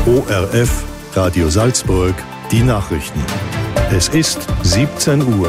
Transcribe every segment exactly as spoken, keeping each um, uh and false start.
O R F, Radio Salzburg, die Nachrichten. Es ist siebzehn Uhr.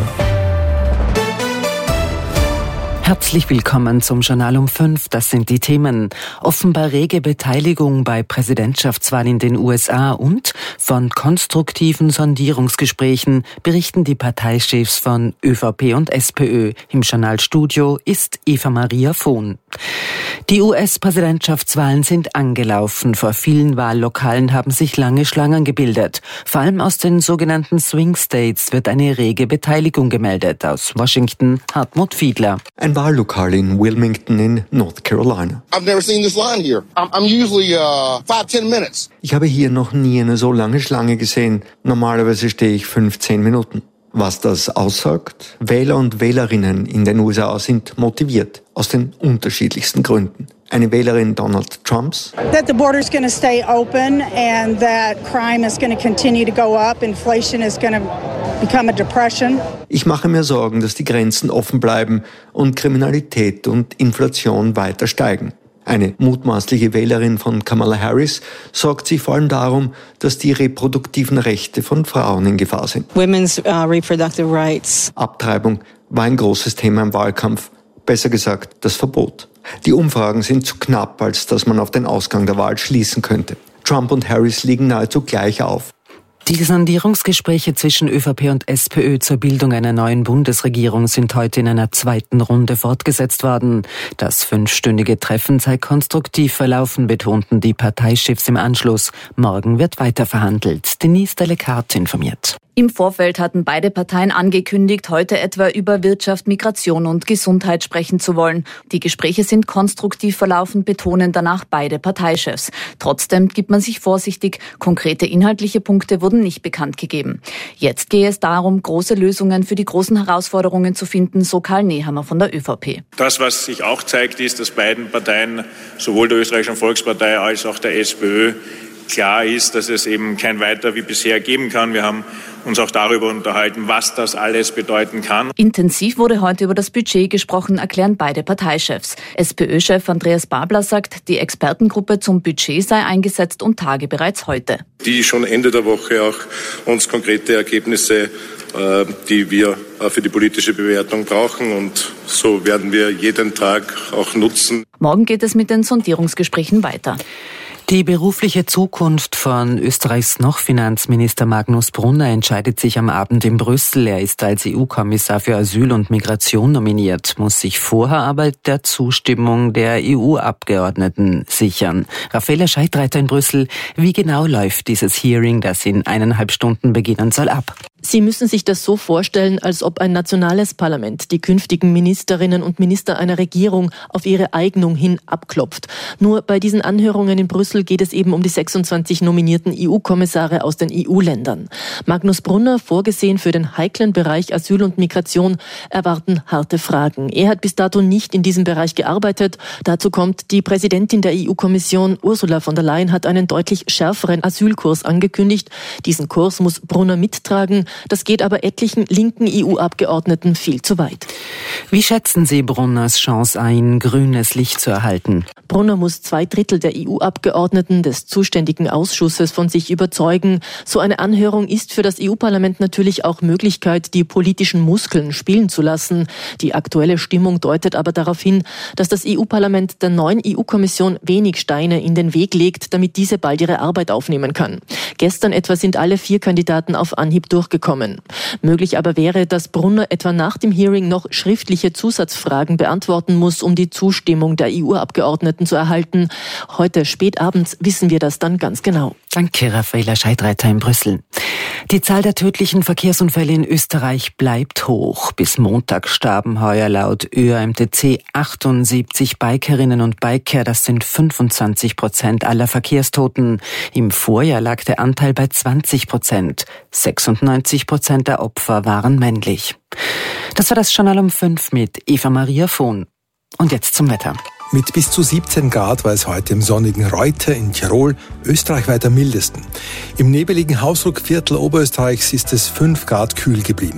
Herzlich willkommen zum Journal um fünf. Das sind die Themen. Offenbar rege Beteiligung bei Präsidentschaftswahlen in den U S A und von konstruktiven Sondierungsgesprächen berichten die Parteichefs von ÖVP und SPÖ. Im Journalstudio ist Eva Maria Vohn. Die U S-Präsidentschaftswahlen sind angelaufen. Vor vielen Wahllokalen haben sich lange Schlangen gebildet. Vor allem aus den sogenannten Swing States wird eine rege Beteiligung gemeldet. Aus Washington Hartmut Fiedler. Ein Wahllokal in Wilmington in North Carolina. I've never seen this line here. I'm, I'm usually uh, five, ten minutes. Ich habe hier noch nie eine so lange Schlange gesehen. Normalerweise stehe ich fünfzehn Minuten. Was das aussagt? Wähler und Wählerinnen in den U S A sind motiviert, aus den unterschiedlichsten Gründen. Eine Wählerin Donald Trumps. That the border's going to stay open and that crime is going to continue to go up, inflation is going to become a depression. Ich mache mir Sorgen, dass die Grenzen offen bleiben und Kriminalität und Inflation weiter steigen. Eine mutmaßliche Wählerin von Kamala Harris sorgt sich vor allem darum, dass die reproduktiven Rechte von Frauen in Gefahr sind. Women's uh, reproductive rights. Abtreibung war ein großes Thema im Wahlkampf. Besser gesagt, das Verbot. Die Umfragen sind zu knapp, als dass man auf den Ausgang der Wahl schließen könnte. Trump und Harris liegen nahezu gleich auf. Die Sondierungsgespräche zwischen ÖVP und SPÖ zur Bildung einer neuen Bundesregierung sind heute in einer zweiten Runde fortgesetzt worden. Das fünfstündige Treffen sei konstruktiv verlaufen, betonten die Parteichefs im Anschluss. Morgen wird weiter verhandelt. Denise Delecart informiert. Im Vorfeld hatten beide Parteien angekündigt, heute etwa über Wirtschaft, Migration und Gesundheit sprechen zu wollen. Die Gespräche sind konstruktiv verlaufen, betonen danach beide Parteichefs. Trotzdem gibt man sich vorsichtig. Konkrete inhaltliche Punkte wurden nicht bekannt gegeben. Jetzt gehe es darum, große Lösungen für die großen Herausforderungen zu finden, so Karl Nehammer von der ÖVP. Das, was sich auch zeigt, ist, dass beiden Parteien, sowohl der Österreichischen Volkspartei als auch der SPÖ, klar ist, dass es eben kein Weiter wie bisher geben kann. Wir haben uns auch darüber unterhalten, was das alles bedeuten kann. Intensiv wurde heute über das Budget gesprochen, erklären beide Parteichefs. SPÖ-Chef Andreas Babler sagt, die Expertengruppe zum Budget sei eingesetzt und tage bereits heute. Die schon Ende der Woche auch uns konkrete Ergebnisse, äh, die wir äh, für die politische Bewertung brauchen, und so werden wir jeden Tag auch nutzen. Morgen geht es mit den Sondierungsgesprächen weiter. Die berufliche Zukunft von Österreichs noch Finanzminister Magnus Brunner entscheidet sich am Abend in Brüssel. Er ist als E U-Kommissar für Asyl und Migration nominiert, muss sich vorher aber der Zustimmung der E U-Abgeordneten sichern. Raffaella Scheidreiter in Brüssel. Wie genau läuft dieses Hearing, das in eineinhalb Stunden beginnen soll, ab? Sie müssen sich das so vorstellen, als ob ein nationales Parlament die künftigen Ministerinnen und Minister einer Regierung auf ihre Eignung hin abklopft. Nur bei diesen Anhörungen in Brüssel geht es eben um die sechsundzwanzig nominierten E U-Kommissare aus den E U-Ländern. Magnus Brunner, vorgesehen für den heiklen Bereich Asyl und Migration, erwarten harte Fragen. Er hat bis dato nicht in diesem Bereich gearbeitet. Dazu kommt, die Präsidentin der E U-Kommission, Ursula von der Leyen, hat einen deutlich schärferen Asylkurs angekündigt. Diesen Kurs muss Brunner mittragen. Das geht aber etlichen linken E U-Abgeordneten viel zu weit. Wie schätzen Sie Brunners Chance ein, grünes Licht zu erhalten? Brunner muss zwei Drittel der E U-Abgeordneten des zuständigen Ausschusses von sich überzeugen. So eine Anhörung ist für das E U-Parlament natürlich auch Möglichkeit, die politischen Muskeln spielen zu lassen. Die aktuelle Stimmung deutet aber darauf hin, dass das E U-Parlament der neuen E U-Kommission wenig Steine in den Weg legt, damit diese bald ihre Arbeit aufnehmen kann. Gestern etwa sind alle vier Kandidaten auf Anhieb durchgekommen. Möglich aber wäre, dass Brunner etwa nach dem Hearing noch schriftliche Zusatzfragen beantworten muss, um die Zustimmung der E U-Abgeordneten zu erhalten. Heute spät abends wissen wir das dann ganz genau. Danke, Raffaella Scheidreiter in Brüssel. Die Zahl der tödlichen Verkehrsunfälle in Österreich bleibt hoch. Bis Montag starben heuer laut Ö A M T C achtundsiebzig Bikerinnen und Biker. Das sind fünfundzwanzig Prozent aller Verkehrstoten. Im Vorjahr lag der Anteil bei zwanzig Prozent. sechsundneunzig Prozent der Opfer waren männlich. Das war das Journal um fünf mit Eva Maria Vohn. Und jetzt zum Wetter. Mit bis zu siebzehn Grad war es heute im sonnigen Reuter in Tirol österreichweit am mildesten. Im nebeligen Hausruckviertel Oberösterreichs ist es fünf Grad kühl geblieben.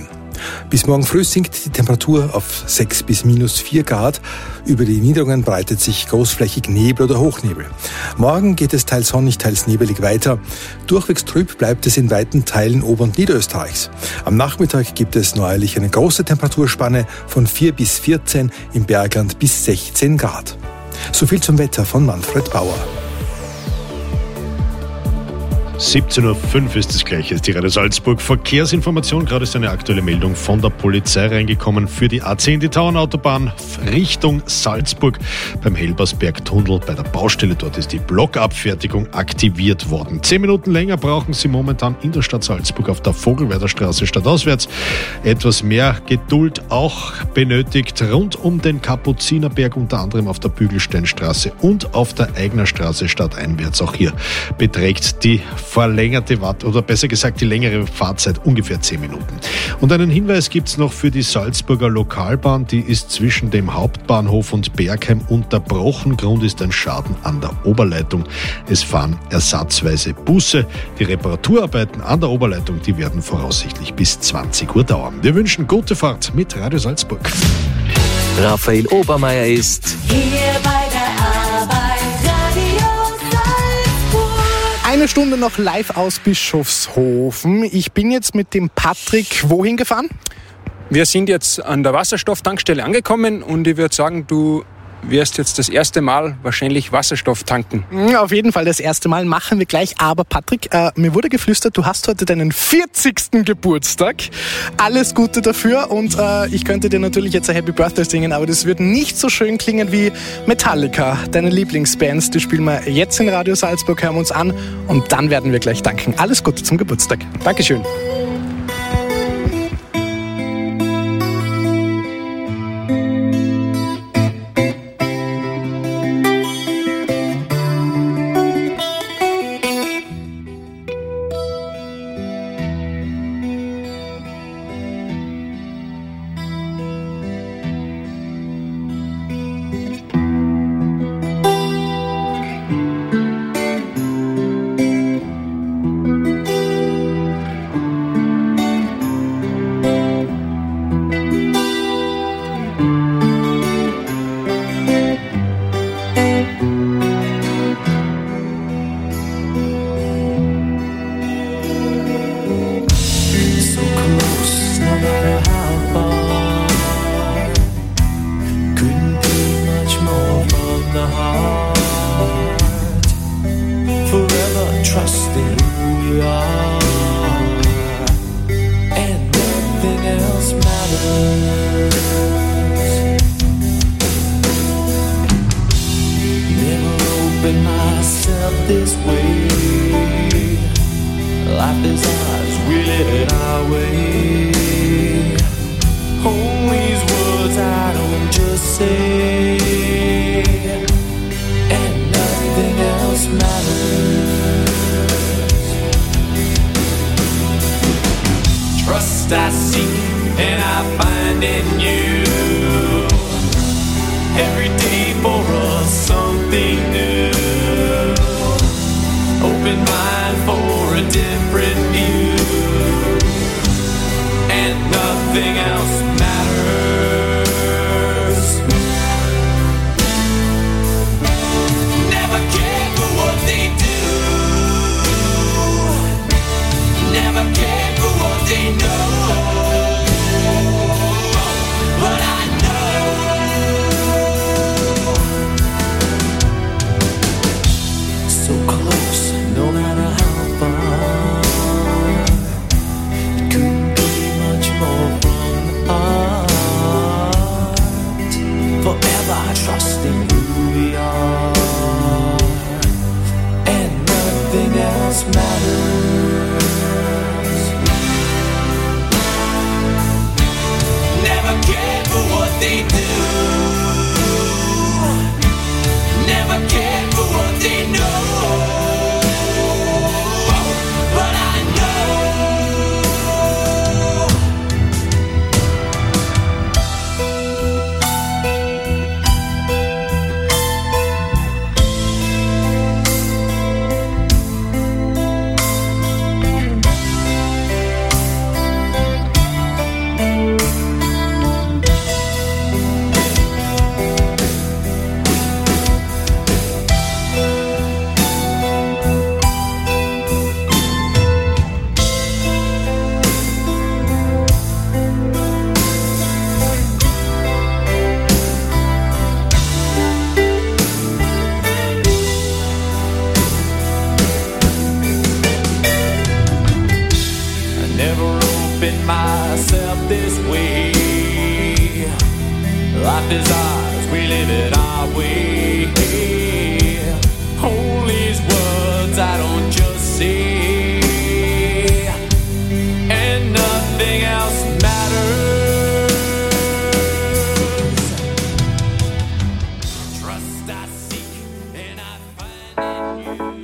Bis morgen früh sinkt die Temperatur auf sechs bis minus vier Grad. Über die Niederungen breitet sich großflächig Nebel oder Hochnebel. Morgen geht es teils sonnig, teils nebelig weiter. Durchwegs trüb bleibt es in weiten Teilen Ober- und Niederösterreichs. Am Nachmittag gibt es neuerlich eine große Temperaturspanne von vier bis vierzehn, im Bergland bis sechzehn Grad. So viel zum Wetter von Manfred Bauer. siebzehn Uhr fünf ist das gleiche, ist die Radio Salzburg. Verkehrsinformation, gerade ist eine aktuelle Meldung von der Polizei reingekommen für die A zehn, die Tauernautobahn Richtung Salzburg. Beim Helbersberg-Tunnel bei der Baustelle, dort ist die Blockabfertigung aktiviert worden. Zehn Minuten länger brauchen Sie momentan in der Stadt Salzburg auf der Vogelweider Straße stadtauswärts. Etwas mehr Geduld auch benötigt rund um den Kapuzinerberg, unter anderem auf der Bügelsteinstraße und auf der Eigner Straße stadteinwärts. Auch hier beträgt die verlängerte Wart- oder besser gesagt die längere Fahrzeit ungefähr zehn Minuten. Und einen Hinweis gibt es noch für die Salzburger Lokalbahn, die ist zwischen dem Hauptbahnhof und Bergheim unterbrochen. Grund ist ein Schaden an der Oberleitung. Es fahren ersatzweise Busse. Die Reparaturarbeiten an der Oberleitung, die werden voraussichtlich bis zwanzig Uhr dauern. Wir wünschen gute Fahrt mit Radio Salzburg. Raphael Obermeier ist hier bei der Arbeit, Radio Eine Stunde noch live aus Bischofshofen. Ich bin jetzt mit dem Patrick wohin gefahren? Wir sind jetzt an der Wasserstofftankstelle angekommen und ich würde sagen, du wirst jetzt das erste Mal wahrscheinlich Wasserstoff tanken. Auf jeden Fall das erste Mal, machen wir gleich. Aber Patrick, äh, mir wurde geflüstert, du hast heute deinen vierzigsten Geburtstag. Alles Gute dafür und äh, ich könnte dir natürlich jetzt ein Happy Birthday singen, aber das wird nicht so schön klingen wie Metallica. Deine Lieblingsbands, die spielen wir jetzt in Radio Salzburg, hören wir uns an und dann werden wir gleich danken. Alles Gute zum Geburtstag. Dankeschön. so close, no matter how far. Never opened myself this way. Life is ours, we live it our way. All these words I don't just say, and nothing else matters. Trust I seek and I find in you.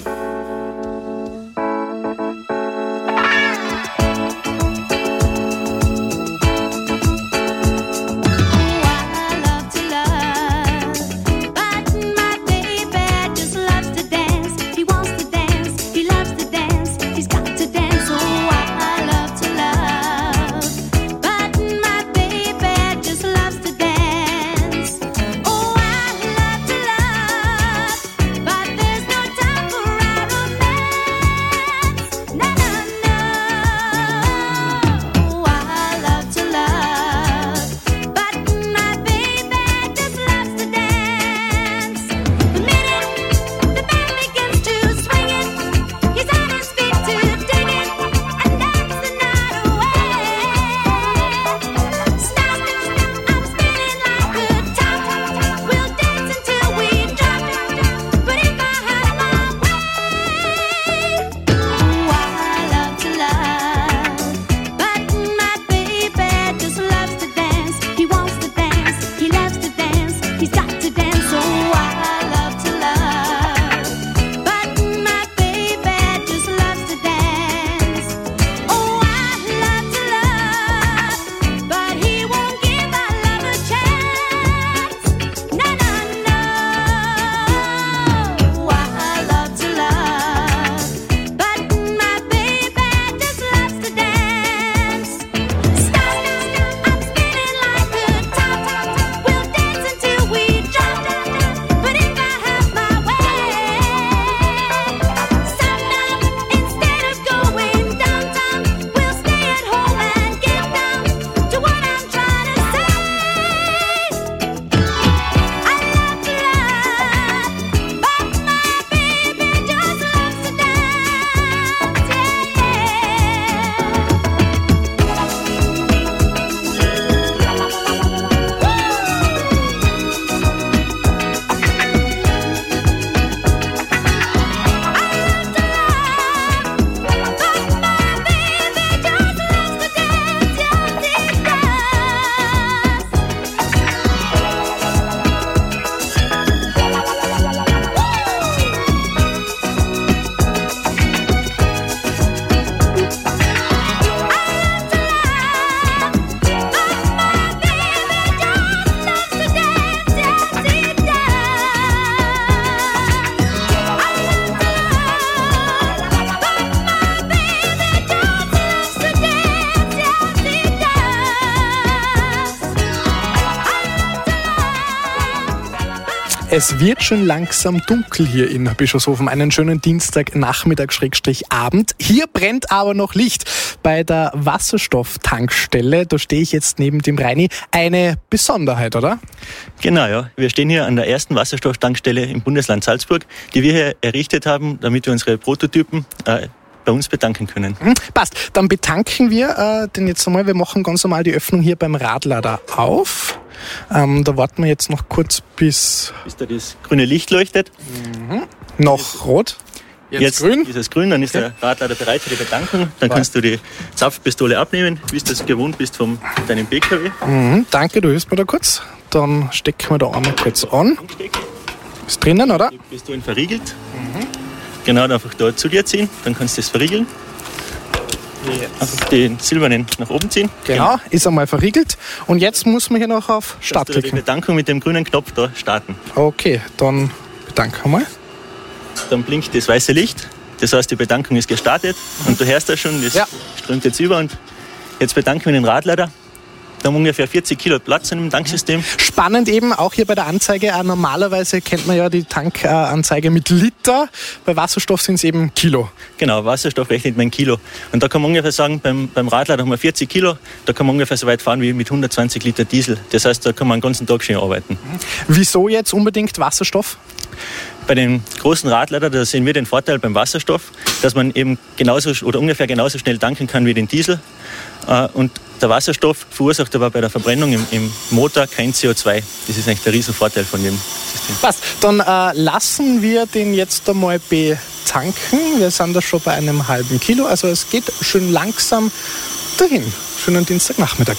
Es wird schon langsam dunkel hier in Bischofshofen. Einen schönen Dienstagnachmittag-Abend. Hier brennt aber noch Licht bei der Wasserstofftankstelle. Da stehe ich jetzt neben dem Reini. Eine Besonderheit, oder? Genau, ja. Wir stehen hier an der ersten Wasserstofftankstelle im Bundesland Salzburg, die wir hier errichtet haben, damit wir unsere Prototypen äh, bei uns betanken können. Hm, passt. Dann betanken wir äh, den jetzt einmal. Wir machen ganz normal die Öffnung hier beim Radlader auf. Ähm, da warten wir jetzt noch kurz bis... Bis da das grüne Licht leuchtet. Mhm. Noch rot. Jetzt, jetzt grün. Ist es grün, dann ist okay. Der Radlader bereit für die Betankung. Dann Was? kannst du die Zapfpistole abnehmen, wie du das gewohnt bist von deinem P K W. Mhm, danke, du hilfst mir da kurz. Dann stecken wir da einmal kurz an. Ist drinnen, oder? Die Pistole verriegelt. Mhm. Genau, dann einfach da zu dir ziehen, dann kannst du das verriegeln. Yes. Einfach den silbernen nach oben ziehen. Genau, ist einmal verriegelt. Und jetzt muss man hier noch auf Start klicken. Die Betankung mit dem grünen Knopf da starten. Okay, dann bedanken wir mal. Dann blinkt das weiße Licht. Das heißt, die Betankung ist gestartet. Und du hörst das schon, das ja. strömt jetzt über. Und jetzt bedanken wir den Radlader. Da haben wir ungefähr vierzig Kilo Platz in dem Tanksystem. Spannend eben, auch hier bei der Anzeige. Normalerweise kennt man ja die Tankanzeige mit Liter. Bei Wasserstoff sind es eben Kilo. Genau, Wasserstoff rechnet man Kilo. Und da kann man ungefähr sagen, beim, beim Radlader haben wir vierzig Kilo. Da kann man ungefähr so weit fahren wie mit hundertzwanzig Liter Diesel. Das heißt, da kann man den ganzen Tag schön arbeiten. Wieso jetzt unbedingt Wasserstoff? Bei den großen Radladern, da sehen wir den Vorteil beim Wasserstoff, dass man eben genauso oder ungefähr genauso schnell tanken kann wie den Diesel. Und der Wasserstoff verursacht aber bei der Verbrennung im, im Motor kein C O zwei. Das ist eigentlich der Riesenvorteil von dem System. Passt. Dann äh, lassen wir den jetzt einmal betanken. Wir sind da schon bei einem halben Kilo. Also es geht schön langsam dahin. Schönen Dienstagnachmittag.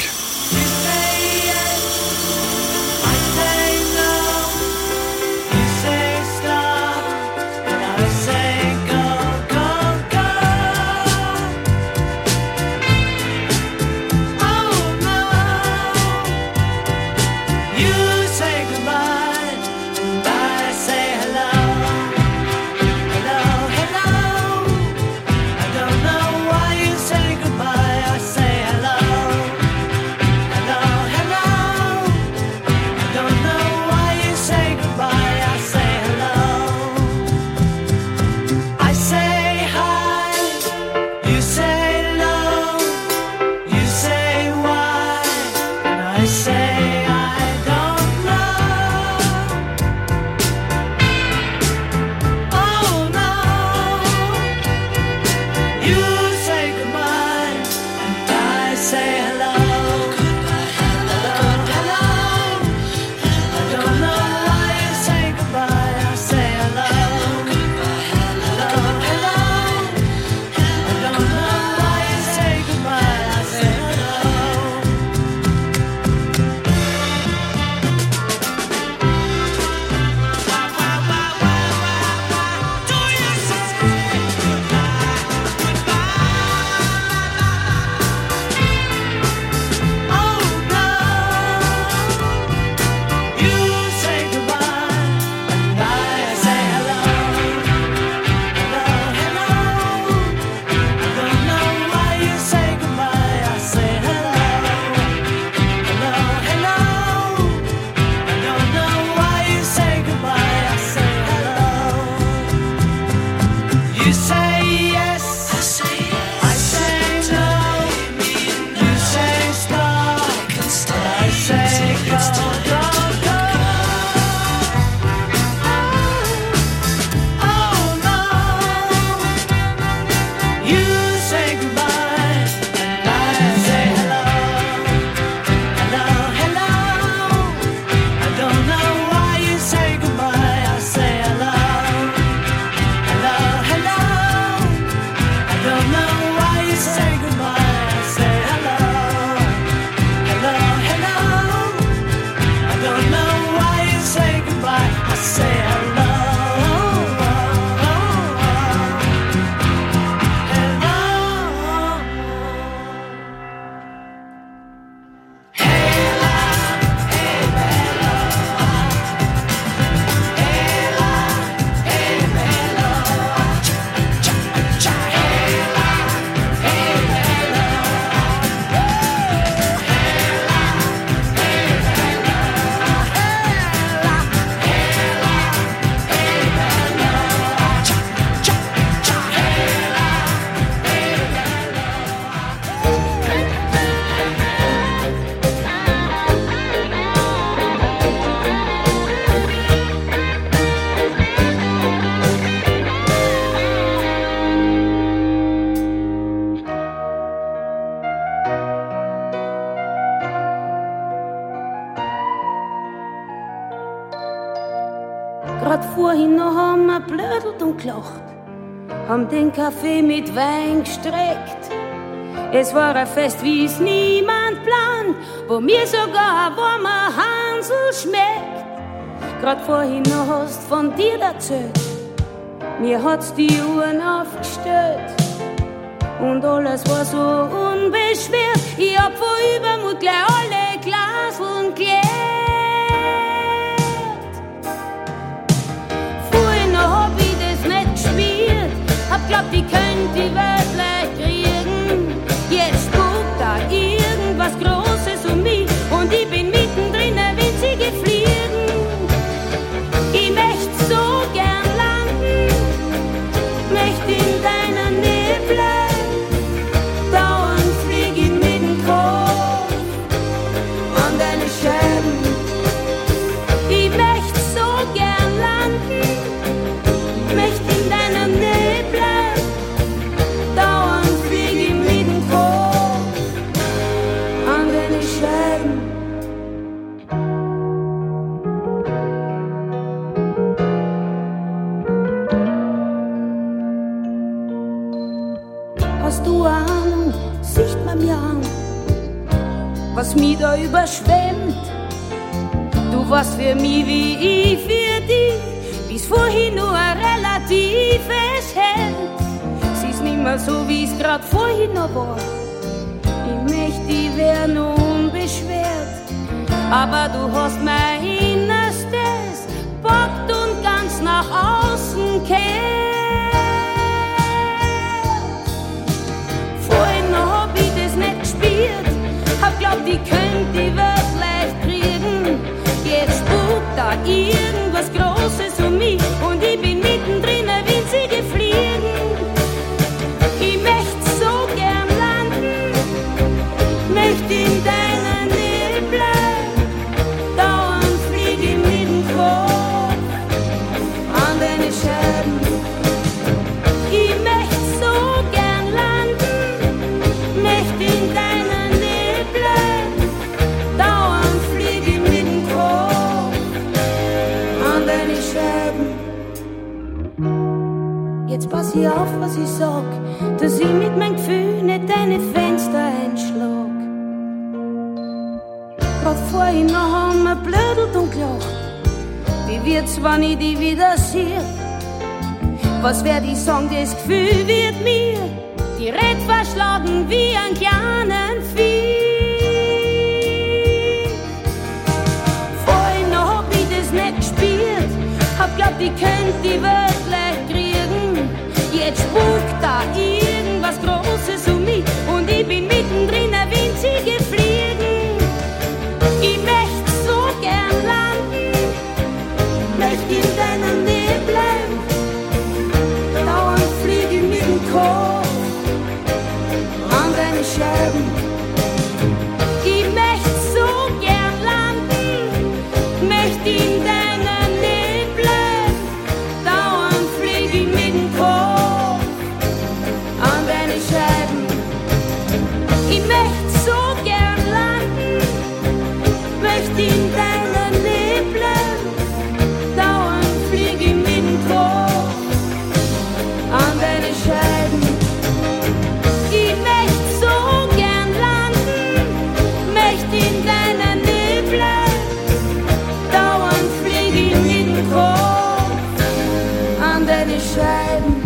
Grad vorhin noch haben wir blödelt und gelacht, haben den Kaffee mit Wein gestreckt. Es war ein Fest, wie es niemand plant, wo mir sogar ein warmer Hansel schmeckt. Grad vorhin noch hast von dir erzählt, mir hat's die Uhren aufgestellt. Und alles war so unbeschwert, ich hab vor Übermut gleich alle Glaseln geleert. Vorhin noch hab ich das nicht gespielt, hab glaubt, ich könnt die Welt leicht kriegen. Jetzt guckt da irgendwas Großes um mich und ich bin mittendrin, wenn sie gefliegen. Ich möcht so gern landen, möcht in deiner Nähe bleiben. Dauernd flieg ich mit dem Kopf an deine Scheiben. Ich möcht so gern landen, was mich da überschwemmt. Du warst für mich wie ich für dich, bis vorhin nur ein relatives Hemd. Sie ist nimmer so, wie es grad vorhin noch war. Ich möchte, die wär nur unbeschwert, aber du hast mein Innerstes packt und ganz nach außen kehrt. Vorhin noch hab ich das nicht gespürt, hab glaubt, ich könnte die Welt leicht kriegen. Jetzt spukt da irgendwas Großes um mich und ich bin mittendrin, ein winzige Fliegen. Ich möchte so gern landen, möchte in deiner Nähe bleiben, dauernd flieg ich mit dem Kopf an deine Scheiben. Ich möchte so gern landen, möchte in deiner Nähe bleiben, dauernd flieg ich mit dem Kopf an deine Scheiben. Jetzt pass ich auf, was ich sag, dass ich mit meinem Gefühl nicht deine Fenster einschlag. Grad vorhin noch haben wir blödelt und gelacht. Wie wird's, wenn ich dich wieder sehe? Was werd ich sagen, das Gefühl wird mir die Red verschlagen wie ein kleinen Vieh. Vorhin noch hab ich das nicht gespürt, hab glaubt, ich könnte die Welt leicht kriegen. Jetzt spukt da irgendwas Großes um mich und ich bin mittendrin, ein winzige Fliegen. Ich möchte so gern landen, möchte in deiner Nähe bleiben, dauernd flieg ich mit dem Kopf an deine Scheiben. Ich möchte so gern landen, möchte in deiner Nähe bleiben, dauernd flieg ich mit dem Kopf an deine Scheiben. Ich möchte so gern landen, möchte in deiner Nähe bleiben, dauernd flieg ich mit dem Kopf an deine Scheiben. Ich möchte so gern landen, möchte in deiner Nähe bleiben, dauernd flieg ich mit dem Kopf an deine Scheiben.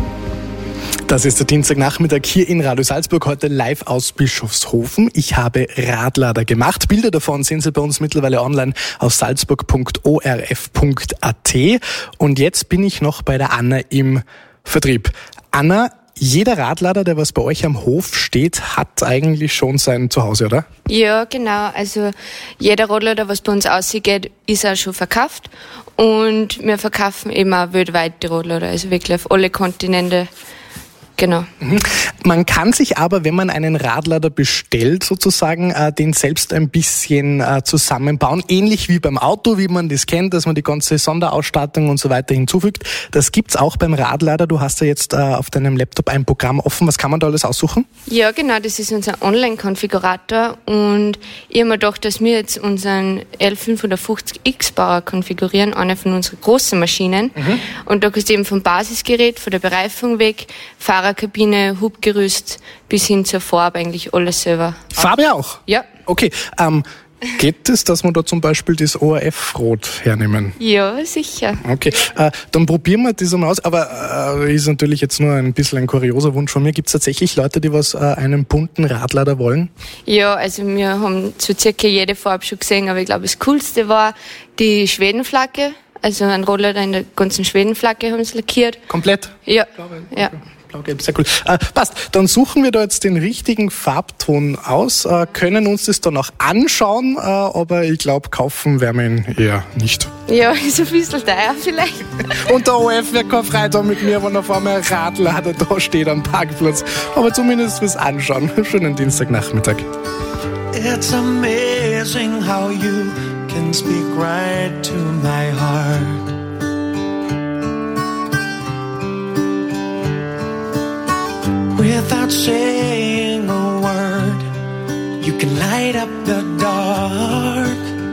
Das ist der Dienstagnachmittag hier in Radio Salzburg, heute live aus Bischofshofen. Ich habe Radlader gemacht. Bilder davon sehen Sie bei uns mittlerweile online auf salzburg punkt o r f punkt a t. Und jetzt bin ich noch bei der Anna im Vertrieb. Anna, jeder Radlader, der was bei euch am Hof steht, hat eigentlich schon sein Zuhause, oder? Ja, genau. Also jeder Radlader, was bei uns ausgeht, ist auch schon verkauft. Und wir verkaufen eben auch weltweit die Radlader, also wirklich auf alle Kontinente. Genau. Mhm. Man kann sich aber, wenn man einen Radlader bestellt, sozusagen, äh, den selbst ein bisschen äh, zusammenbauen. Ähnlich wie beim Auto, wie man das kennt, dass man die ganze Sonderausstattung und so weiter hinzufügt. Das gibt's auch beim Radlader. Du hast ja jetzt äh, auf deinem Laptop ein Programm offen. Was kann man da alles aussuchen? Ja, genau. Das ist unser Online-Konfigurator. Und ich habe mir gedacht, dass wir jetzt unseren L fünfhundertfünfzig X-Bauer konfigurieren, eine von unseren großen Maschinen. Mhm. Und da kannst du eben vom Basisgerät, von der Bereifung weg, Fahrer Kabine, Hubgerüst bis hin zur Farbe eigentlich alles selber. Farbe auch? Ja. Okay, ähm, geht es, dass wir da zum Beispiel das O R F-Rot hernehmen? Ja, sicher. Okay, äh, dann probieren wir das einmal aus. Aber äh, ist natürlich jetzt nur ein bisschen ein kurioser Wunsch von mir. Gibt es tatsächlich Leute, die was äh, einen bunten Radlader wollen? Ja, also wir haben so circa jede Farbe schon gesehen, aber ich glaube, das Coolste war die Schwedenflagge. Also ein Radlader in der ganzen Schwedenflagge haben sie lackiert. Komplett? Ja. Glaube, ja. Okay. Blau-Gelb, sehr cool. Äh, passt, dann suchen wir da jetzt den richtigen Farbton aus, äh, können uns das dann auch anschauen, äh, aber ich glaube, kaufen werden wir ihn eher nicht. Ja, ist ein bisschen teuer vielleicht. Und der O F wird keine Freude haben mit mir, wenn auf einmal ein Radlader da steht am Parkplatz. Aber zumindest fürs Anschauen. Schönen Dienstagnachmittag. It's amazing how you can speak right to my heart. Without saying a word, you can light up the dark.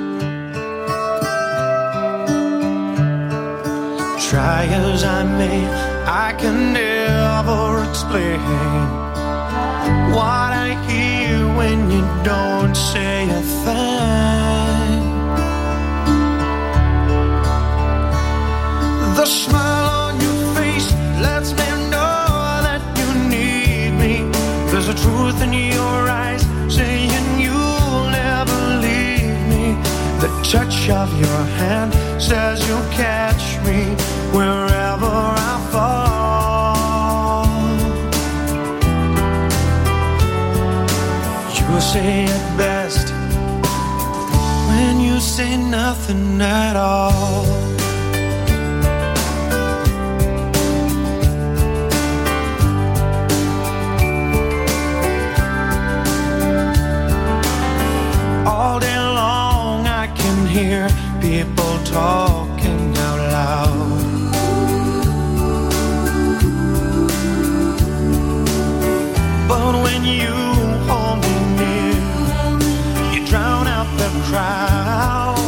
Try as I may, I can never explain what I hear when you don't say a everything. The smile on your face lets me know that you need me. There's a truth in your eyes saying you'll never leave me. The touch of your hand says you'll catch me wherever I fall. You say it best when you say nothing at all. All day long I can hear people talking out loud. But when you hold me near, you drown out the crowd.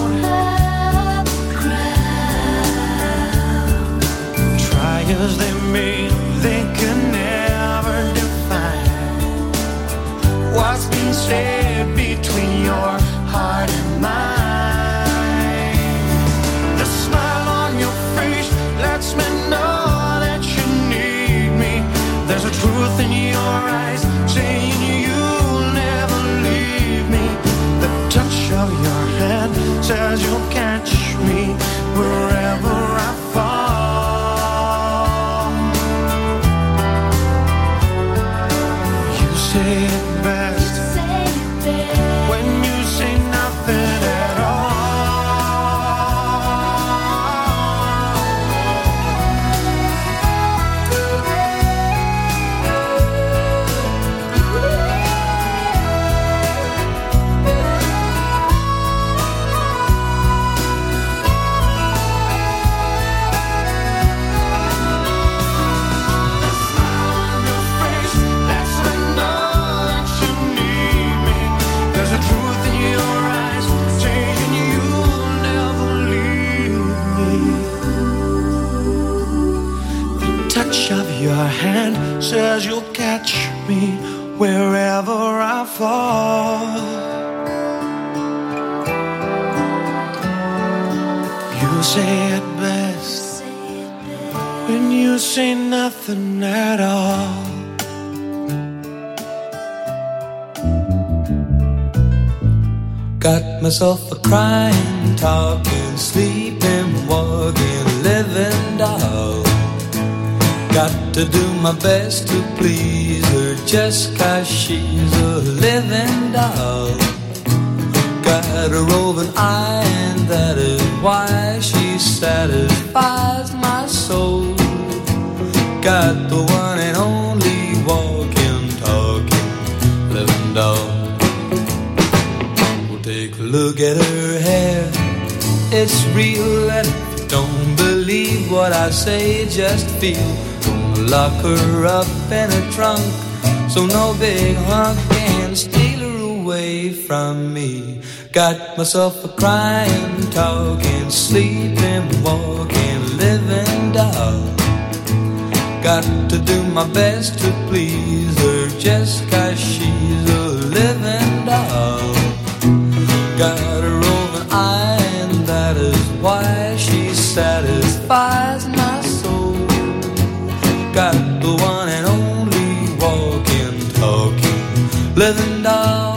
Try as they may, they can never define what's been said between your heart and mine. The smile on your face lets me know that you need me. There's a truth in your eyes saying you'll never leave me. The touch of your hand says you'll catch me wherever I fall. You say it best when you say nothing at all. Your hand says you'll catch me wherever I fall. You say it best when you say nothing at all. Got myself a crying, talking, sleeping, walking, living doll. Got to do my best to please her just 'cause she's a living doll. Got a roving eye and that is why she satisfies my soul. Got the one and only walking, talking, living doll. Well, take a look at her hair, it's real, and if you don't believe what I say, just feel. Lock her up in a trunk so no big hunk can steal her away from me. Got myself a crying, talking, sleeping, walking, living doll. Got to do my best to please her just 'cause she's a living doll. Got a roving eye and that is why she satisfies my soul. Got the one and only walking, talking, living doll.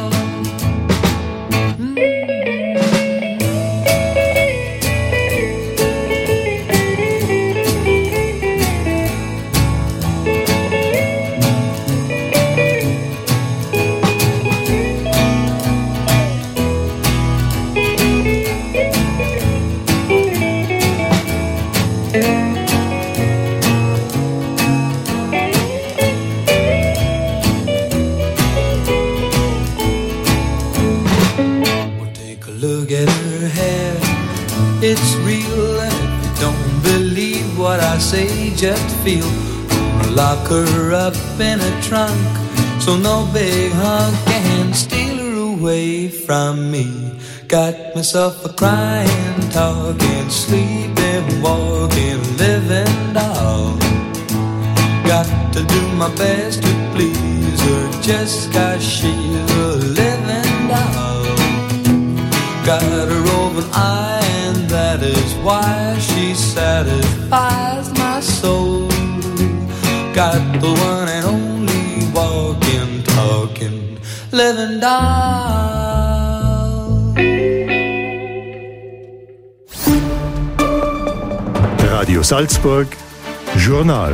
It's real, and if you don't believe what I say, just feel. Gonna lock her up in a trunk so no big hunk can steal her away from me. Got myself a crying, talking, sleeping, walking, living doll. Got to do my best to please her just 'cause she's a living doll. living doll. Radio Salzburg, Journal.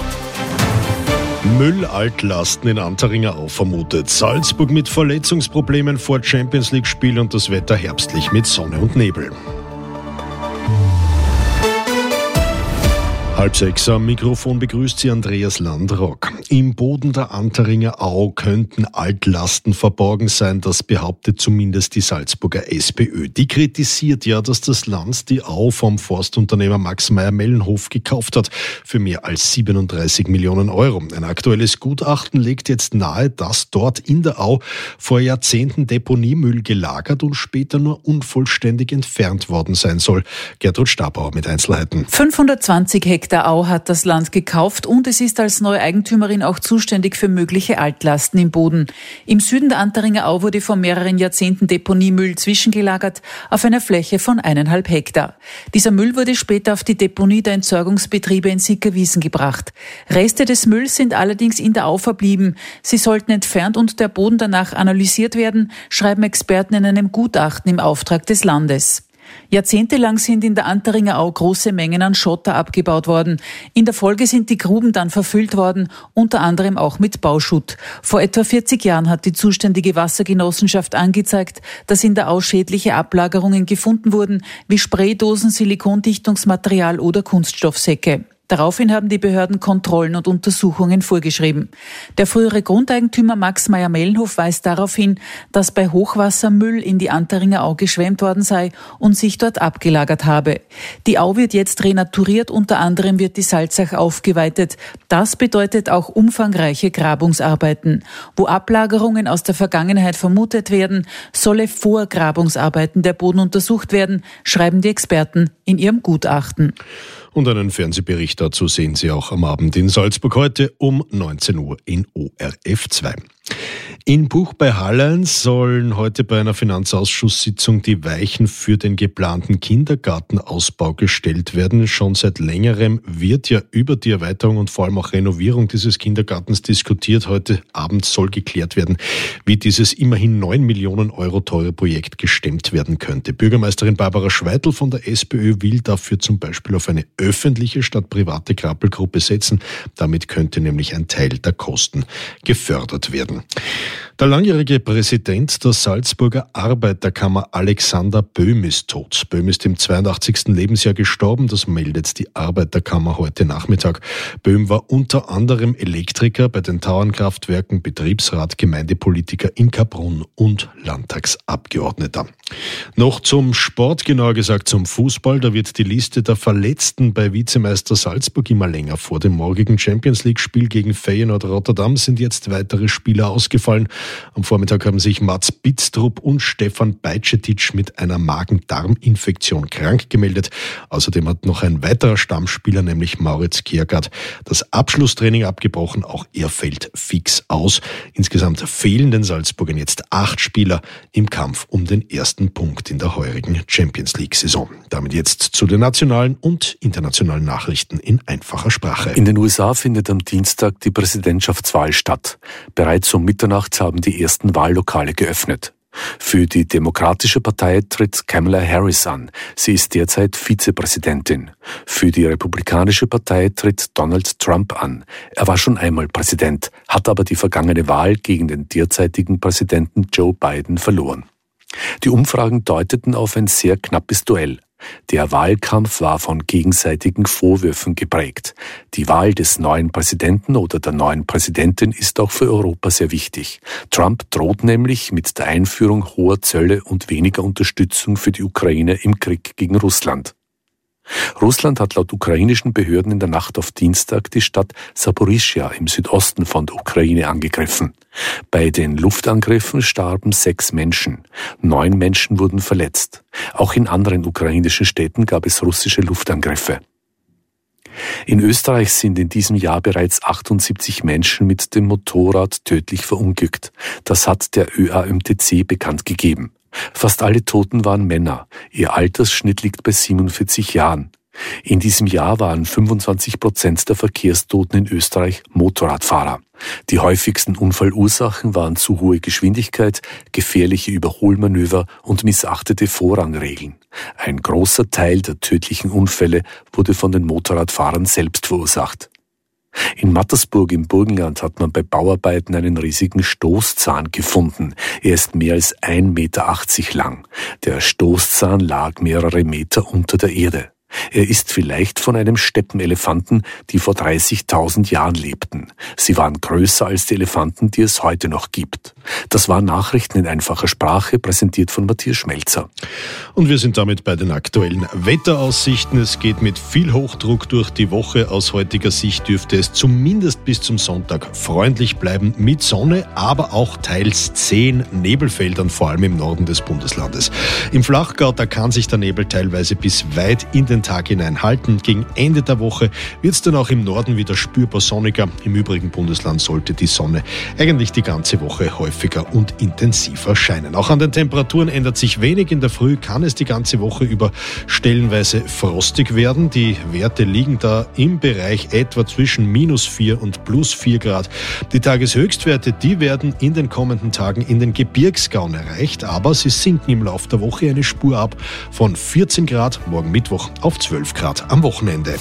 Müllaltlasten in Anteringer Au vermutet. Salzburg mit Verletzungsproblemen vor Champions-League-Spiel und das Wetter herbstlich mit Sonne und Nebel. Halb sechs am Mikrofon begrüßt Sie Andreas Landrock. Im Boden der Anteringer Au könnten Altlasten verborgen sein, das behauptet zumindest die Salzburger SPÖ. Die kritisiert ja, dass das Land die Au vom Forstunternehmer Max Meyer-Mellenhof gekauft hat für mehr als siebenunddreißig Millionen Euro. Ein aktuelles Gutachten legt jetzt nahe, dass dort in der Au vor Jahrzehnten Deponiemüll gelagert und später nur unvollständig entfernt worden sein soll. Gertrud Stabauer mit Einzelheiten. fünfhundertzwanzig Hektar Au hat das Land gekauft und es ist als neue Eigentümerin auch zuständig für mögliche Altlasten im Boden. Im Süden der Anteringer Au wurde vor mehreren Jahrzehnten Deponiemüll zwischengelagert auf einer Fläche von eineinhalb Hektar. Dieser Müll wurde später auf die Deponie der Entsorgungsbetriebe in Sickerwiesen gebracht. Reste des Mülls sind allerdings in der Au verblieben. Sie sollten entfernt und der Boden danach analysiert werden, schreiben Experten in einem Gutachten im Auftrag des Landes. Jahrzehntelang sind in der Anteringer Au große Mengen an Schotter abgebaut worden. In der Folge sind die Gruben dann verfüllt worden, unter anderem auch mit Bauschutt. Vor etwa vierzig Jahren hat die zuständige Wassergenossenschaft angezeigt, dass in der Au schädliche Ablagerungen gefunden wurden, wie Spraydosen, Silikondichtungsmaterial oder Kunststoffsäcke. Daraufhin haben die Behörden Kontrollen und Untersuchungen vorgeschrieben. Der frühere Grundeigentümer Max Meyer-Mellenhof weist darauf hin, dass bei Hochwasser Müll in die Anteringer Au geschwemmt worden sei und sich dort abgelagert habe. Die Au wird jetzt renaturiert, unter anderem wird die Salzach aufgeweitet. Das bedeutet auch umfangreiche Grabungsarbeiten. Wo Ablagerungen aus der Vergangenheit vermutet werden, solle vor Grabungsarbeiten der Boden untersucht werden, schreiben die Experten in ihrem Gutachten. Und einen Fernsehbericht dazu sehen Sie auch am Abend in Salzburg heute um neunzehn Uhr in O R F zwei. In Buch bei Hallein sollen heute bei einer Finanzausschusssitzung die Weichen für den geplanten Kindergartenausbau gestellt werden. Schon seit längerem wird ja über die Erweiterung und vor allem auch Renovierung dieses Kindergartens diskutiert. Heute Abend soll geklärt werden, wie dieses immerhin neun Millionen Euro teure Projekt gestemmt werden könnte. Bürgermeisterin Barbara Schweitl von der SPÖ will dafür zum Beispiel auf eine öffentliche statt private Krabbelgruppe setzen. Damit könnte nämlich ein Teil der Kosten gefördert werden. Der langjährige Präsident der Salzburger Arbeiterkammer Alexander Böhm ist tot. Böhm ist im zweiundachtzigsten Lebensjahr gestorben, das meldet die Arbeiterkammer heute Nachmittag. Böhm war unter anderem Elektriker bei den Tauernkraftwerken, Betriebsrat, Gemeindepolitiker in Kaprun und Landtagsabgeordneter. Noch zum Sport, genauer gesagt zum Fußball. Da wird die Liste der Verletzten bei Vizemeister Salzburg immer länger. Vor dem morgigen Champions-League-Spiel gegen Feyenoord Rotterdam sind jetzt weitere Spieler ausgefallen. Am Vormittag haben sich Mats Bitztrup und Stefan Bajcetic mit einer Magen-Darm-Infektion krank gemeldet. Außerdem hat noch ein weiterer Stammspieler, nämlich Mauritz Kiergaard, das Abschlusstraining abgebrochen. Auch er fällt fix aus. Insgesamt fehlen den Salzburgern jetzt acht Spieler im Kampf um den ersten Punkt in der heurigen Champions-League-Saison. Damit jetzt zu den nationalen und internationalen Nachrichten in einfacher Sprache. In den U S A findet am Dienstag die Präsidentschaftswahl statt. Bereits um Mitternacht haben die ersten Wahllokale geöffnet. Für die Demokratische Partei tritt Kamala Harris an. Sie ist derzeit Vizepräsidentin. Für die Republikanische Partei tritt Donald Trump an. Er war schon einmal Präsident, hat aber die vergangene Wahl gegen den derzeitigen Präsidenten Joe Biden verloren. Die Umfragen deuteten auf ein sehr knappes Duell. Der Wahlkampf war von gegenseitigen Vorwürfen geprägt. Die Wahl des neuen Präsidenten oder der neuen Präsidentin ist auch für Europa sehr wichtig. Trump droht nämlich mit der Einführung hoher Zölle und weniger Unterstützung für die Ukraine im Krieg gegen Russland. Russland hat laut ukrainischen Behörden in der Nacht auf Dienstag die Stadt Saporischschja im Südosten von der Ukraine angegriffen. Bei den Luftangriffen starben sechs Menschen. Neun Menschen wurden verletzt. Auch in anderen ukrainischen Städten gab es russische Luftangriffe. In Österreich sind in diesem Jahr bereits achtundsiebzig Menschen mit dem Motorrad tödlich verunglückt. Das hat der Ö A M T C bekannt gegeben. Fast alle Toten waren Männer. Ihr Altersschnitt liegt bei siebenundvierzig Jahren. In diesem Jahr waren fünfundzwanzig Prozent der Verkehrstoten in Österreich Motorradfahrer. Die häufigsten Unfallursachen waren zu hohe Geschwindigkeit, gefährliche Überholmanöver und missachtete Vorrangregeln. Ein großer Teil der tödlichen Unfälle wurde von den Motorradfahrern selbst verursacht. In Mattersburg im Burgenland hat man bei Bauarbeiten einen riesigen Stoßzahn gefunden. Er ist mehr als ein Meter achtzig lang. Der Stoßzahn lag mehrere Meter unter der Erde. Er ist vielleicht von einem Steppenelefanten, die vor dreißigtausend Jahren lebten. Sie waren größer als die Elefanten, die es heute noch gibt. Das waren Nachrichten in einfacher Sprache, präsentiert von Matthias Schmelzer. Und wir sind damit bei den aktuellen Wetteraussichten. Es geht mit viel Hochdruck durch die Woche. Aus heutiger Sicht dürfte es zumindest bis zum Sonntag freundlich bleiben mit Sonne, aber auch teils zehn Nebelfeldern, vor allem im Norden des Bundeslandes. Im Flachgau, da kann sich der Nebel teilweise bis weit in den Tag hinein halten. Gegen Ende der Woche wird es dann auch im Norden wieder spürbar sonniger. Im übrigen Bundesland sollte die Sonne eigentlich die ganze Woche häufiger und intensiver scheinen. Auch an den Temperaturen ändert sich wenig. In der Früh kann es die ganze Woche über stellenweise frostig werden. Die Werte liegen da im Bereich etwa zwischen minus vier und plus vier Grad. Die Tageshöchstwerte, die werden in den kommenden Tagen in den Gebirgsgauen erreicht, aber sie sinken im Laufe der Woche eine Spur ab von vierzehn Grad morgen Mittwoch auf zwölf Grad am Wochenende.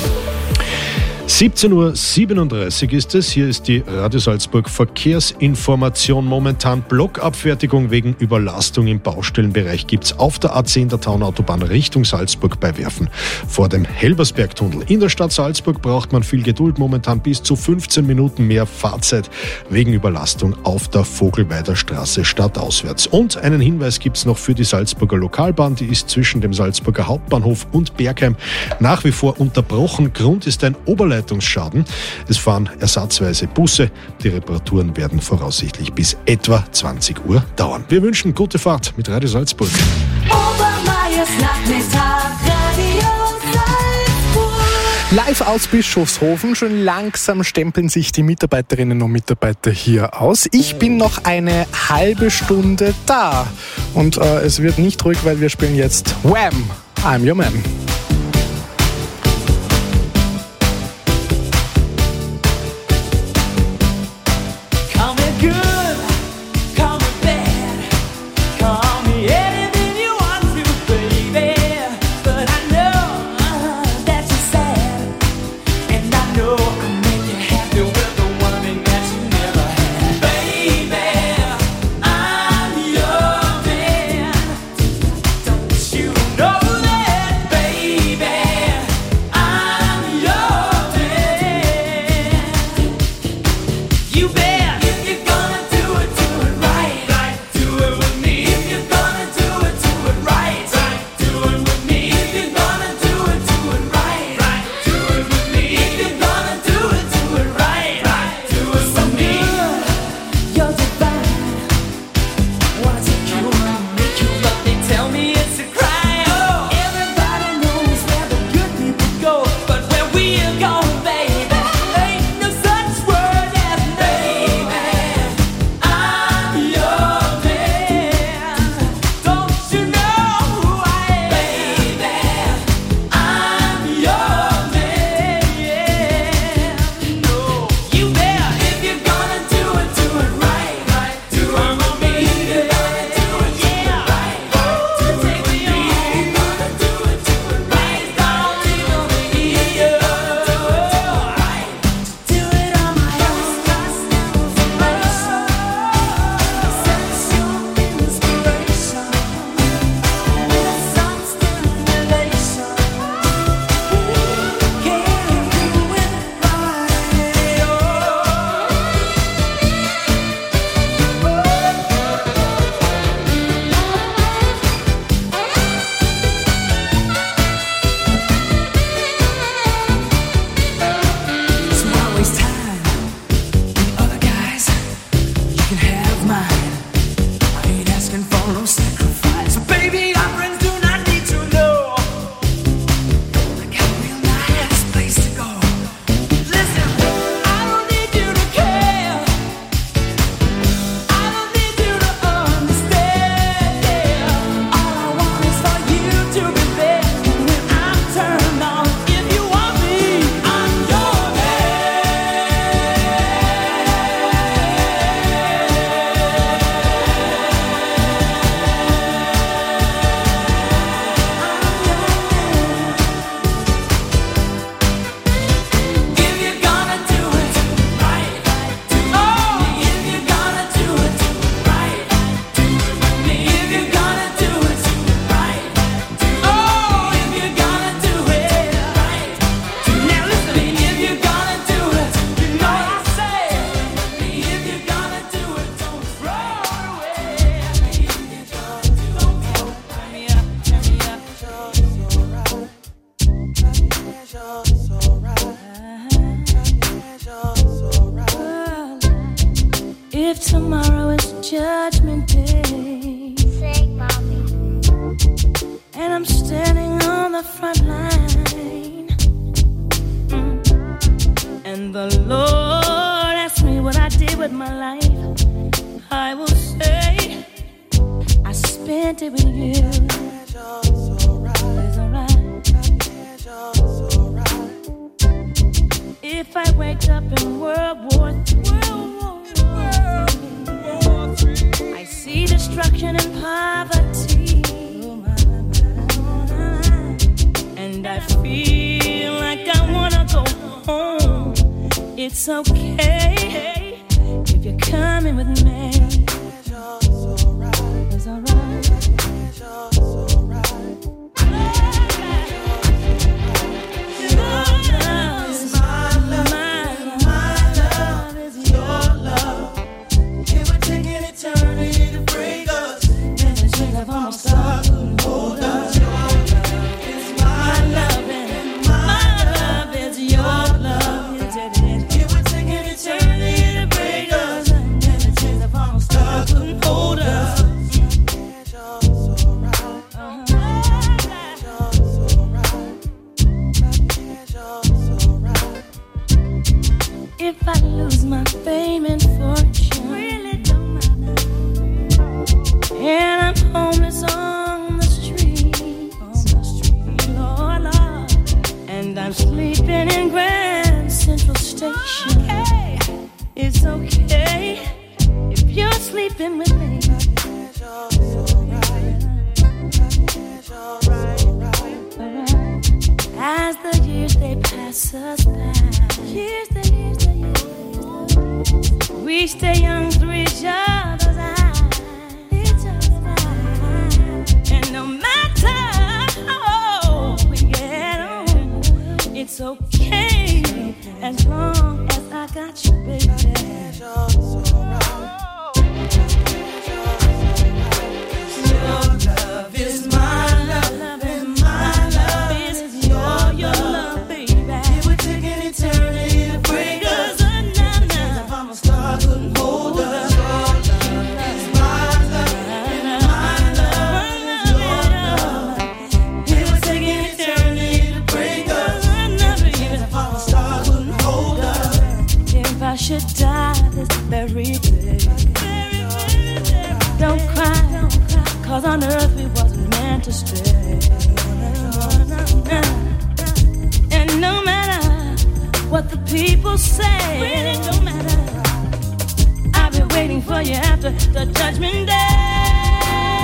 siebzehn Uhr siebenunddreißig ist es. Hier ist die Radio Salzburg Verkehrsinformation. Momentan Blockabfertigung wegen Überlastung im Baustellenbereich gibt's auf der A zehn der Taunautobahn Richtung Salzburg bei Werfen vor dem Helbersbergtunnel. In der Stadt Salzburg braucht man viel Geduld. Momentan bis zu fünfzehn Minuten mehr Fahrzeit wegen Überlastung auf der Vogelweider Straße stadtauswärts. Und einen Hinweis gibt's noch für die Salzburger Lokalbahn. Die ist zwischen dem Salzburger Hauptbahnhof und Bergheim nach wie vor unterbrochen. Grund ist ein Oberleitungsschaden. Es fahren ersatzweise Busse. Die Reparaturen werden voraussichtlich bis etwa zwanzig Uhr dauern. Wir wünschen gute Fahrt mit Radio Salzburg. Obermeiers Nachmittag, Radio Salzburg. Live aus Bischofshofen. Schon langsam stempeln sich die Mitarbeiterinnen und Mitarbeiter hier aus. Ich bin noch eine halbe Stunde da. Und äh, es wird nicht ruhig, weil wir spielen jetzt Wham! I'm Your Man. Turn spent it with you. It's alright. If I wake up in World War Three, I see destruction and poverty, and I feel like I wanna go home. It's okay if you're coming with me. It's alright. It's alright. If I lose my fame and fortune, really don't matter. And I'm homeless on the street, on the street, Lord, Lord. And I'm sleeping in Grand Central Station. Okay. It's okay if you're sleeping with me. As the years they pass us by, years the years the years, we stay young through each other's eyes, each other's eyes. And no matter how old we get on, it's okay as long as I got you, baby. Your love is my love, love is my love. It's your, your love, baby. It would take an eternity to break us. If I'm a star, couldn't hold us. Your love is my love, my love is your love. It would take an eternity to break us. If I'm a star, couldn't hold us. If I should die this very day, don't cry, don't cry, 'cause on earth we wasn't meant to stay. And no matter what the people say, really don't matter, I'll be waiting for you after the judgment day.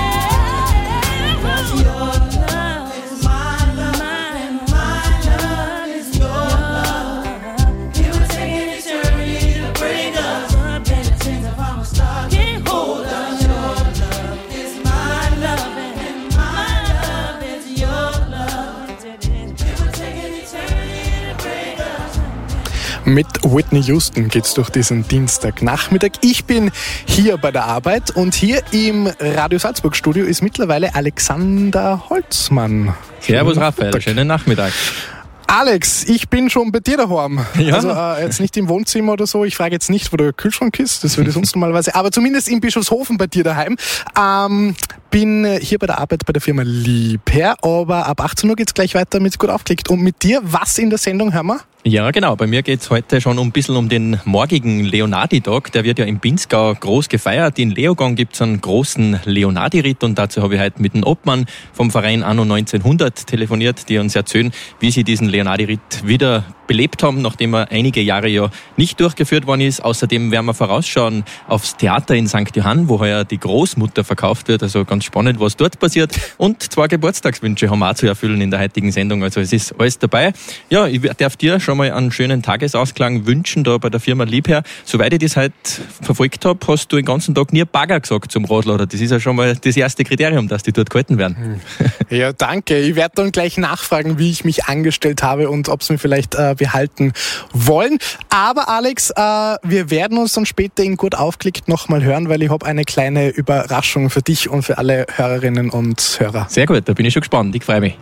'Cause your love is my love, and my love is your love. It would take an eternity to break us. Better things if I'm a star, can't hold us. Your love is my love, and my love is your love. It would take an eternity to break us. Mit Whitney Houston geht's durch diesen Dienstagnachmittag. Ich bin hier bei der Arbeit und hier im Radio Salzburg Studio ist mittlerweile Alexander Holzmann. Servus Raphael, schönen Nachmittag. Alex, ich bin schon bei dir daheim. Ja. Also äh, jetzt nicht im Wohnzimmer oder so. Ich frage jetzt nicht, wo der Kühlschrank ist. Das würde ich sonst normalerweise. Aber zumindest in Bischofshofen bei dir daheim. Ähm, bin hier bei der Arbeit bei der Firma Liebherr. Aber ab achtzehn Uhr geht's gleich weiter mit Gut aufgelegt. Und mit dir, was in der Sendung hören wir? Ja, genau. Bei mir geht's heute schon ein bisschen um den morgigen Leonardi-Tag. Der wird ja im Pinzgau groß gefeiert. In Leogang gibt's einen großen Leonardi-Ritt und dazu habe ich heute mit dem Obmann vom Verein Anno neunzehnhundert telefoniert, die uns erzählen, wie sie diesen Leonardi-Ritt wieder belebt haben, nachdem er einige Jahre ja nicht durchgeführt worden ist. Außerdem werden wir vorausschauen aufs Theater in Sankt Johann, wo heuer die Großmutter verkauft wird. Also ganz spannend, was dort passiert. Und zwei Geburtstagswünsche haben wir auch zu erfüllen in der heutigen Sendung. Also es ist alles dabei. Ja, ich darf dir schon mal einen schönen Tagesausklang wünschen da bei der Firma Liebherr. Soweit ich das heute verfolgt habe, hast du den ganzen Tag nie Bagger gesagt zum Radlader. Das ist ja schon mal das erste Kriterium, dass die dort gehalten werden. Ja, danke. Ich werde dann gleich nachfragen, wie ich mich angestellt habe und ob sie mich vielleicht äh, behalten wollen. Aber Alex, äh, wir werden uns dann später in Gut aufgelegt nochmal hören, weil ich habe eine kleine Überraschung für dich und für alle Hörerinnen und Hörer. Sehr gut, da bin ich schon gespannt. Ich freue mich.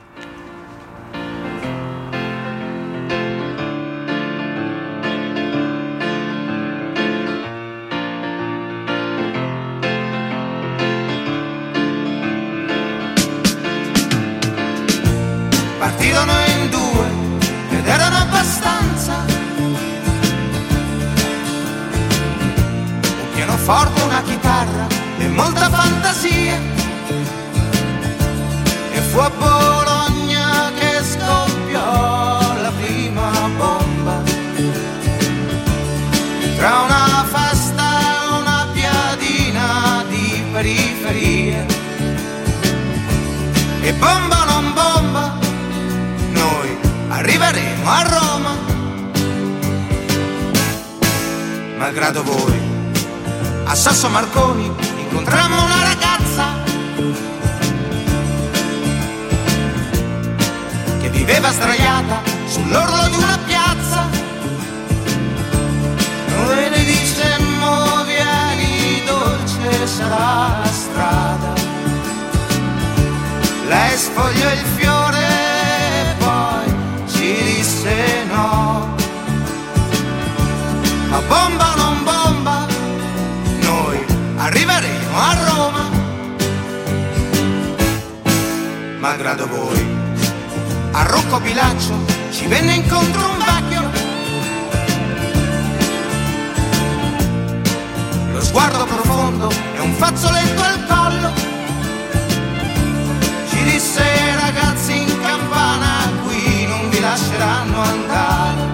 Partirono in due ed erano abbastanza. Un pianoforte, una chitarra e molta fantasia. fu a Bologna che scoppiò la prima bomba, tra una festa e una piadina di periferia. E bomba o non bomba, noi arriveremo a Roma. Malgrado voi, a Sasso Marconi incontrammo una ragazza che viveva sdraiata sull'orlo di una piazza. Noi le dicemmo vieni dolce sarà la strada. Lei sfogliò il fiore e poi ci disse no. Ma bomba o non bomba, noi arriveremo a Roma. Malgrado voi, a Rocco Pilaccio ci venne incontro un vecchio. Lo sguardo profondo e un fazzoletto al collo. Ci disse ragazzi in campana qui non vi lasceranno andare.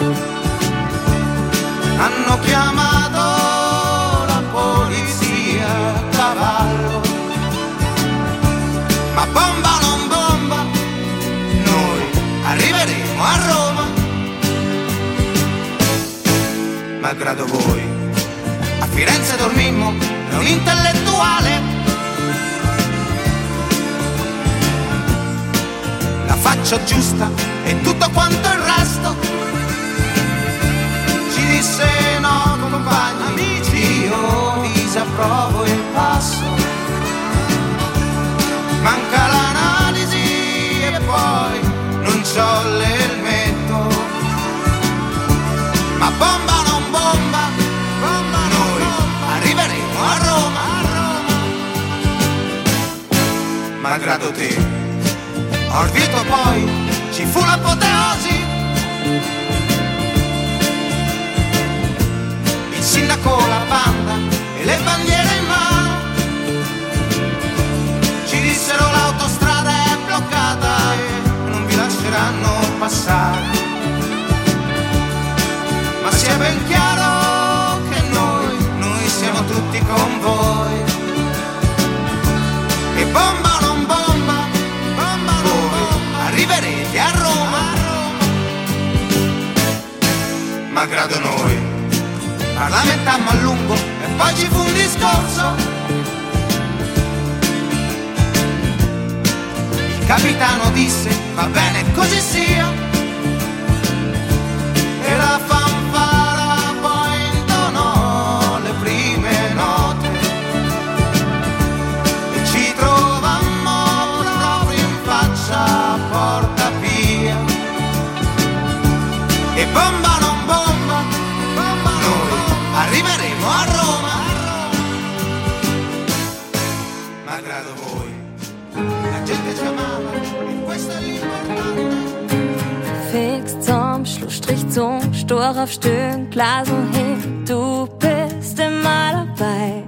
Hanno chiamato la polizia a cavallo. Ma bomba o non bomba, noi arriveremo a Roma. Malgrado voi, a Firenze dormimmo da un intellettuale. La faccia giusta e tutto quanto il resto. Ci disse no compagni, amici, io disapprovo il passo. Manca l'analisi e poi non c'ho l'elmetto. Ma bomba o non bomba, bomba noi bomba. Arriveremo a Roma, a Roma. Malgrado te, a Orvieto poi ci fu l'apoteosi. Il sindaco, la banda e le bandiere in mano ci dissero l'autostrada è bloccata e non vi lasceranno passare. Ma sia ben chiaro che noi, noi siamo tutti con voi. E bomba o non bomba, bomba voi bomba. Arriverete a Roma, a Roma. Malgrado noi parlamentammo a lungo e poi ci fu un discorso. Il capitano disse va bene così sia. E la fanfara poi intonò le prime note. E ci trovammo proprio in faccia a Porta Pia. E bomba o non bomba, bomba noi arriveremo a Roma, a Roma. Malgrado voi, la gente ci amava e questo è l'importante. Fix zum Schlussstrich zum Stur auf Stöhn, Blasen hin, du bist immer dabei.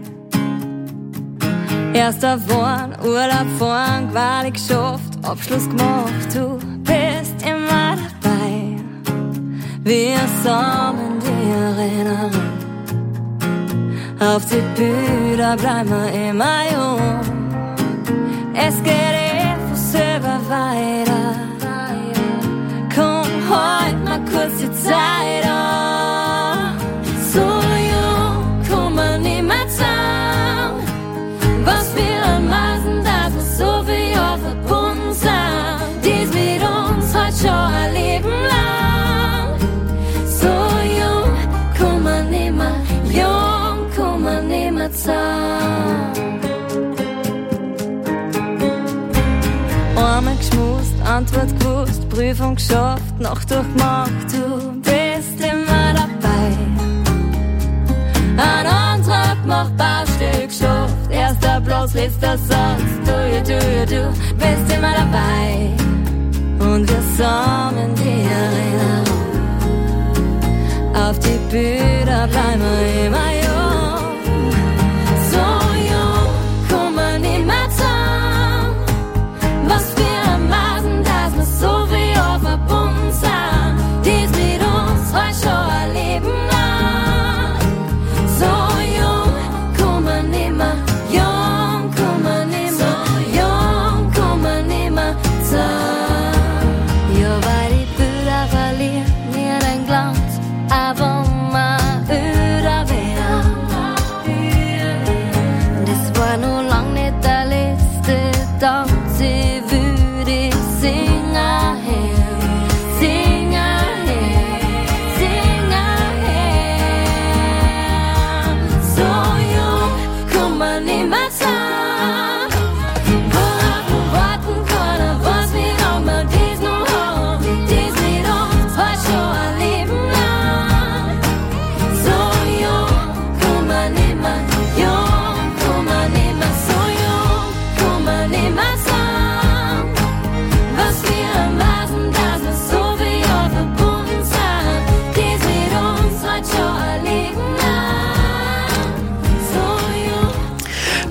Erster Wurm, Urlaub vorn, Quali geschafft, Abschluss gemacht, du bist immer dabei. Wir sammeln die Erinnerung, auf die Bühne bleiben wir immer jung. Es geht eh von selber weiter. Komm, halt mal kurz die Zeit an. So jung, komm man nicht mehr zusammen. Was wir am meisten, dass wir so viel Jahre verbunden sind. Dies mit uns halt schon ein Leben lang. So jung, komm man nicht mehr, jung, komm man nicht mehr zusammen. Einmal geschmust, Antwort gewusst, Prüfung geschafft, Nacht durchgemacht, du bist immer dabei. Ein Antrag gemacht, Baustelle geschafft, erster Platz, letzter Satz, du, ja, du, ja, du bist immer dabei. Und wir sammeln die Erinnerung, auf die Bühne bleiben wir immer jung. So jung, komm man nicht mehr zusammen, was wir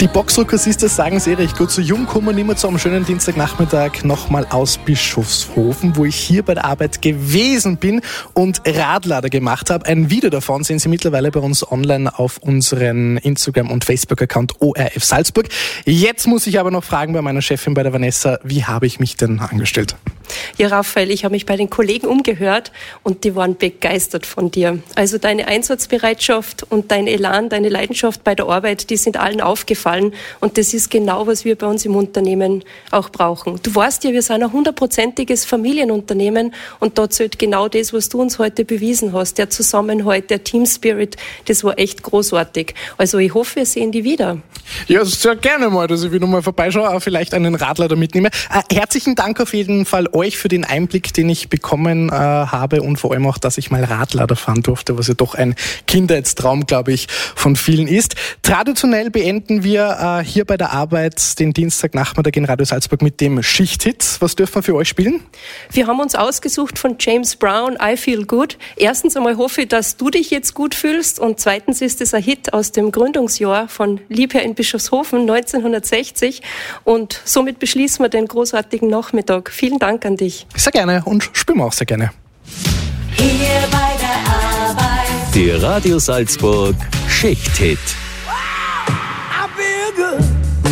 Die Boxrocker Sisters sagen es eh recht gut. So jung kommen wir nicht mehr zu einem schönen Dienstagnachmittag nochmal aus Bischofshofen, wo ich hier bei der Arbeit gewesen bin und Radlader gemacht habe. Ein Video davon sehen Sie mittlerweile bei uns online auf unseren Instagram- und Facebook-Account O R F Salzburg. Jetzt muss ich aber noch fragen bei meiner Chefin, bei der Vanessa, wie habe ich mich denn angestellt? Ja, Raphael, ich habe mich bei den Kollegen umgehört und die waren begeistert von dir. Also deine Einsatzbereitschaft und dein Elan, deine Leidenschaft bei der Arbeit, die sind allen aufgefallen und das ist genau, was wir bei uns im Unternehmen auch brauchen. Du weißt ja, wir sind ein hundertprozentiges Familienunternehmen und da zählt genau das, was du uns heute bewiesen hast. Der Zusammenhalt, der Team Spirit, das war echt großartig. Also ich hoffe, wir sehen die wieder. Ja, sehr gerne mal, dass ich wieder mal vorbeischaue, auch vielleicht einen Radlader mitnehme. Äh, herzlichen Dank auf jeden Fall euch für den Einblick, den ich bekommen äh, habe und vor allem auch, dass ich mal Radlader fahren durfte, was ja doch ein Kindheitstraum, glaube ich, von vielen ist. Traditionell beenden wir äh, hier bei der Arbeit den Dienstagnachmittag in Radio Salzburg mit dem Schichthit. Was dürfen wir für euch spielen? Wir haben uns ausgesucht von James Brown, I Feel Good. Erstens einmal hoffe ich, dass du dich jetzt gut fühlst und zweitens ist es ein Hit aus dem Gründungsjahr von Liebherr in Bischofshofen neunzehnhundertsechzig und somit beschließen wir den großartigen Nachmittag. Vielen Dank an dich. Sehr gerne und spielen wir auch sehr gerne. Hier bei der Arbeit. Die Radio Salzburg Schichthit. I feel good.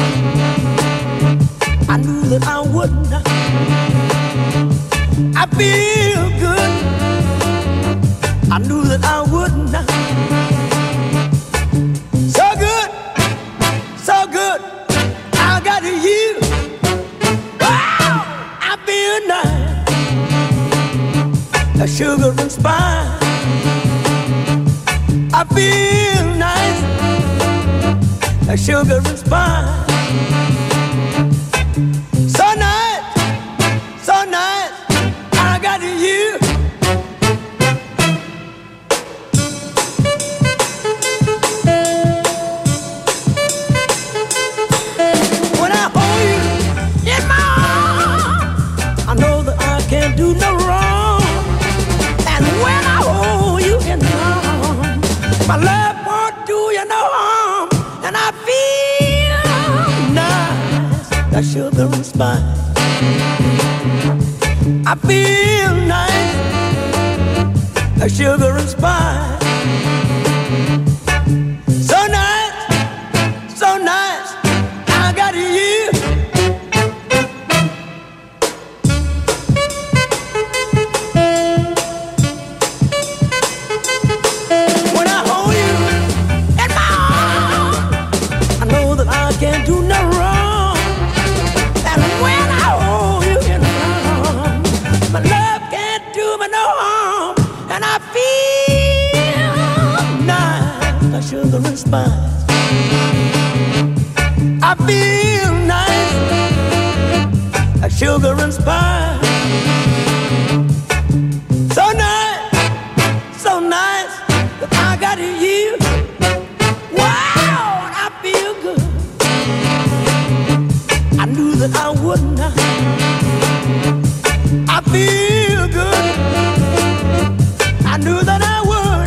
I knew that I wouldn't. I feel good. I knew that I wouldn't. So good, so good. I got you. Wow, I feel nice. A sugar and spice. I feel nice. A sugar and spice. So nice, so nice. I got you. When I hold you in my arms, I know that I can't do no wrong. And when I hold you in my arms, my love won't do you no harm. And I feel nice, that sugar and spice. I feel nice, that sugar and spice. So nice, so nice, I got you. When I hold you in my arms, I know that I can't do no wrong. And when I hold you in my arms, my love can't do me no harm. And I feel nice, like sugar and spice. I feel nice, like sugar and spice. So nice, so nice, that I got you. Wow, and I feel good. I knew that I wouldn't. I feel good. I knew that I would.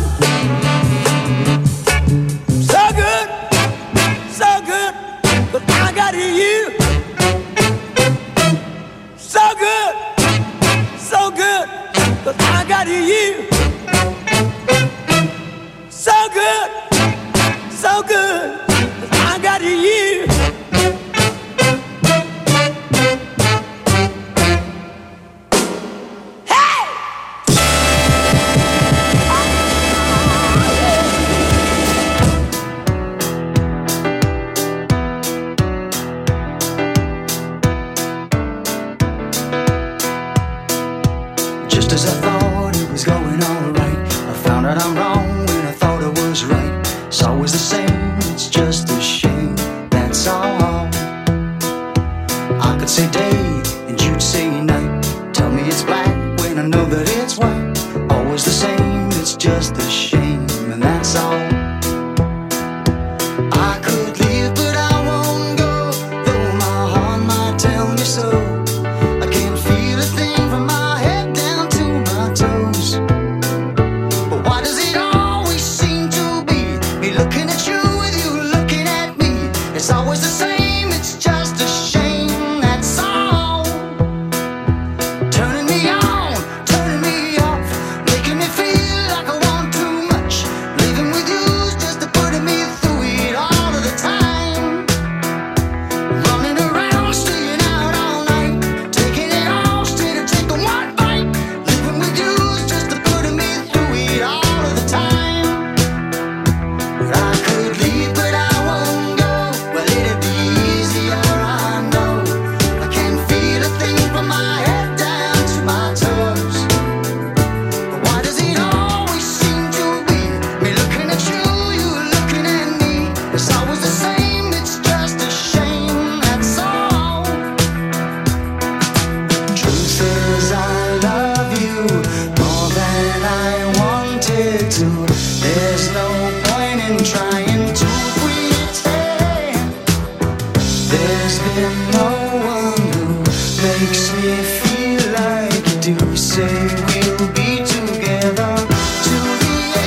So good, so good, but I got you. So good, so good, but I got you. So good, so good, but I got you. Just as I thought it was going all right, I found out I'm wrong when I thought I was right. It's always the same, it's just a shame, that's all. I could say day and you'd say night. Tell me it's black when I know that it's white. Always the same, it's just a shame, and that's all. I could leave but I won't go, though my heart might tell me so. I can't feel a thing from my head down to my toes. But why does it always seem to be me looking at you with you looking at me? It's always the There's been no one who makes me feel like you do. Say we'll be together to the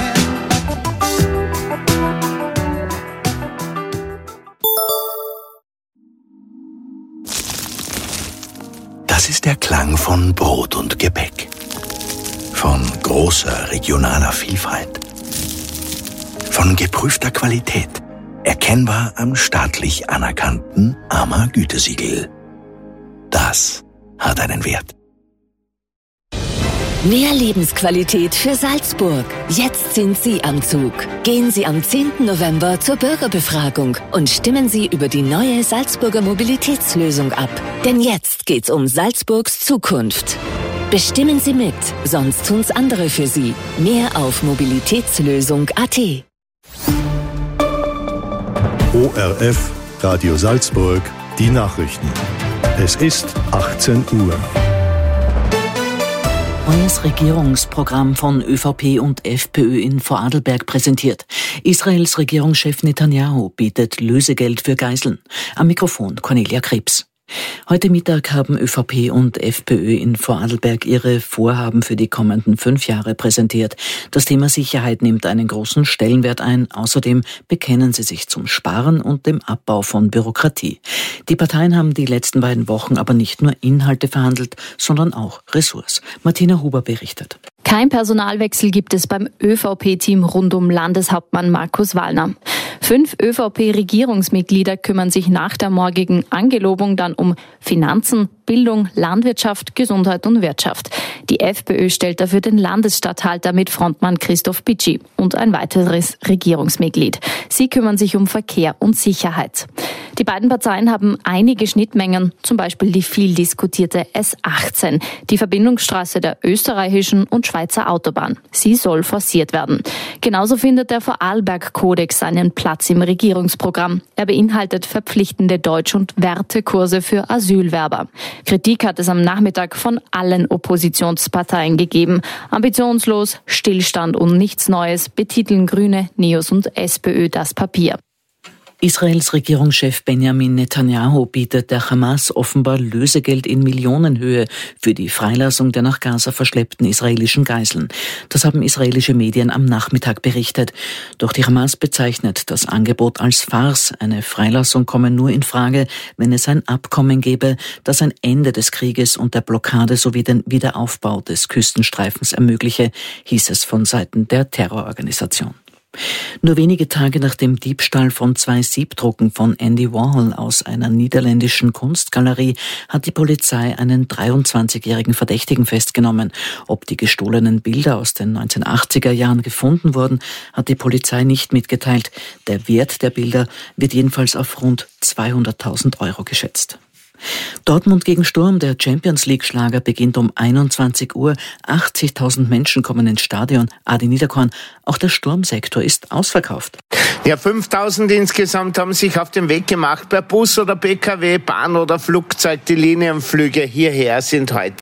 end. Das ist der Klang von Brot und Gebäck. Von großer regionaler Vielfalt. Von geprüfter Qualität. Erkennbar am staatlich anerkannten A M A-Gütesiegel. Das hat einen Wert. Mehr Lebensqualität für Salzburg. Jetzt sind Sie am Zug. Gehen Sie am zehnten November zur Bürgerbefragung und stimmen Sie über die neue Salzburger Mobilitätslösung ab. Denn jetzt geht's um Salzburgs Zukunft. Bestimmen Sie mit, sonst tun's andere für Sie. Mehr auf mobilitätslösung punkt a t. O R F, Radio Salzburg, die Nachrichten. Es ist achtzehn Uhr. Neues Regierungsprogramm von ÖVP und FPÖ in Vorarlberg präsentiert. Israels Regierungschef Netanyahu bietet Lösegeld für Geiseln. Am Mikrofon Cornelia Krebs. Heute Mittag haben ÖVP und FPÖ in Vorarlberg ihre Vorhaben für die kommenden fünf Jahre präsentiert. Das Thema Sicherheit nimmt einen großen Stellenwert ein. Außerdem bekennen sie sich zum Sparen und dem Abbau von Bürokratie. Die Parteien haben die letzten beiden Wochen aber nicht nur Inhalte verhandelt, sondern auch Ressorts. Martina Huber berichtet. Kein Personalwechsel gibt es beim ÖVP-Team rund um Landeshauptmann Markus Wallner. Fünf ÖVP-Regierungsmitglieder kümmern sich nach der morgigen Angelobung dann um Finanzen, Bildung, Landwirtschaft, Gesundheit und Wirtschaft. Die FPÖ stellt dafür den Landesstatthalter mit Frontmann Christoph Bitschi und ein weiteres Regierungsmitglied. Sie kümmern sich um Verkehr und Sicherheit. Die beiden Parteien haben einige Schnittmengen, zum Beispiel die viel diskutierte S achtzehn, die Verbindungsstraße der österreichischen und Schweizer Autobahn. Sie soll forciert werden. Genauso findet der Vorarlberg-Kodex seinen Platz im Regierungsprogramm. Er beinhaltet verpflichtende Deutsch- und Wertekurse für Asylwerber. Kritik hat es am Nachmittag von allen Oppositionsparteien gegeben. Ambitionslos, Stillstand und nichts Neues betiteln Grüne, Neos und SPÖ das Papier. Israels Regierungschef Benjamin Netanyahu bietet der Hamas offenbar Lösegeld in Millionenhöhe für die Freilassung der nach Gaza verschleppten israelischen Geiseln. Das haben israelische Medien am Nachmittag berichtet. Doch die Hamas bezeichnet das Angebot als Farce. Eine Freilassung komme nur in Frage, wenn es ein Abkommen gäbe, das ein Ende des Krieges und der Blockade sowie den Wiederaufbau des Küstenstreifens ermögliche, hieß es von Seiten der Terrororganisation. Nur wenige Tage nach dem Diebstahl von zwei Siebdrucken von Andy Warhol aus einer niederländischen Kunstgalerie hat die Polizei einen dreiundzwanzigjährigen Verdächtigen festgenommen. Ob die gestohlenen Bilder aus den neunzehnhundertachtziger Jahren gefunden wurden, hat die Polizei nicht mitgeteilt. Der Wert der Bilder wird jedenfalls auf rund zweihunderttausend Euro geschätzt. Dortmund gegen Sturm, der Champions-League-Schlager beginnt um einundzwanzig Uhr. achtzigtausend Menschen kommen ins Stadion. Adi Niederkorn, auch der Sturmsektor ist ausverkauft. Ja, fünftausend insgesamt haben sich auf den Weg gemacht. Per Bus oder P K W, Bahn oder Flugzeug. Die Linienflüge hierher sind heute